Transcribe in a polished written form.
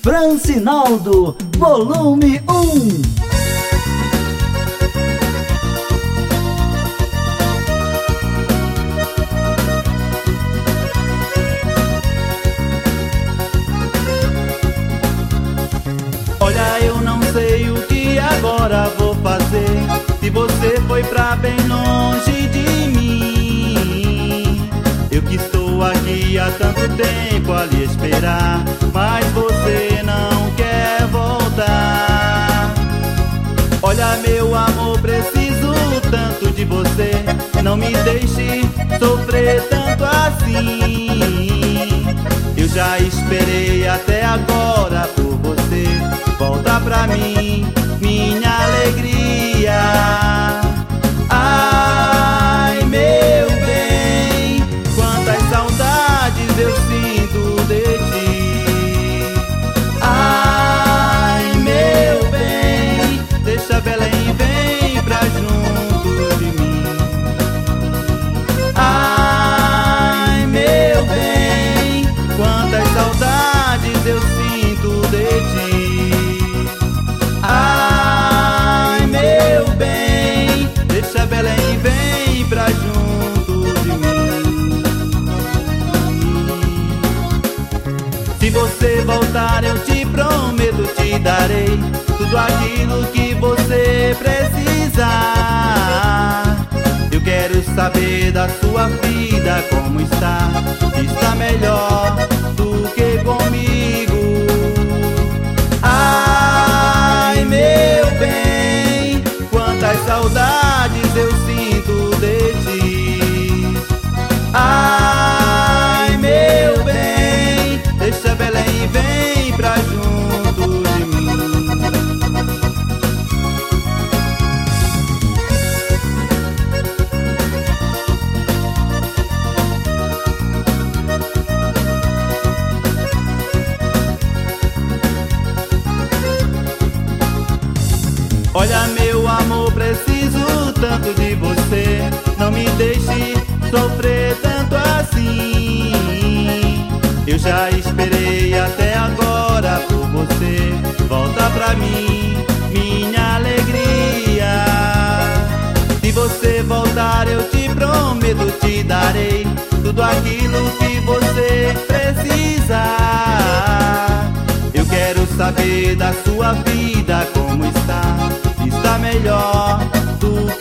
Francinaldo, volume 1. Olha, eu não sei o que agora vou fazer, se você foi pra bem longe de mim. Eu que estou aqui há tanto tempo a lhe esperar, mas você não quer voltar. Olha, meu amor, preciso tanto de você, não me deixe sofrer tanto assim. Eu já esperei até agora por você, volta pra mim, minha alegria. Ai, meu bem, quantas saudades eu sinto de ti. Ai, meu bem, deixa Belém, vem pra junto de mim. Ai, meu bem, quantas saudades eu sinto de ti. Ai, meu bem, deixa Belém, vem pra junto de mim. Se você voltar, eu te prometo, te darei tudo aquilo que você precisar. Eu quero saber da sua vida como está, se está melhor do que comigo. Ai, meu bem, quantas saudades eu sinto de ti. Ai, meu bem, deixa Belém, vem pra junto de mim. Olha, meu amor, preciso tanto de você, não me deixe sofrer tanto assim. Eu já esperei até agora por você, volta pra mim, minha alegria. Se você voltar, eu te prometo, te darei tudo aquilo que você precisa. Eu quero saber da sua vida como está, se está melhor do